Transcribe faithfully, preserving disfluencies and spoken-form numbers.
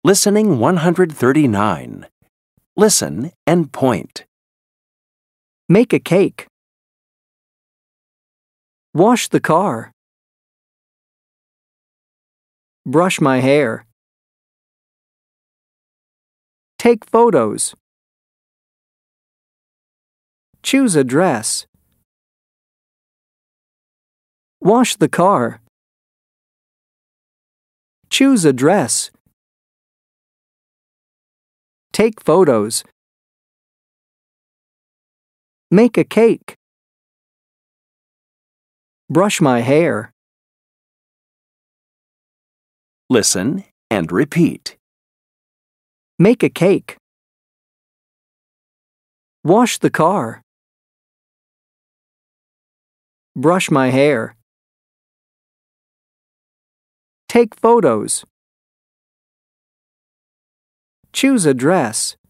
Listening one hundred thirty-nine. Listen and point. Make a cake. Wash the car. Brush my hair. Take photos. Choose a dress. Wash the car. Choose a dress. Take photos. Make a cake. Brush my hair. Listen and repeat. Make a cake. Wash the car. Brush my hair. Take photos. Choose a dress.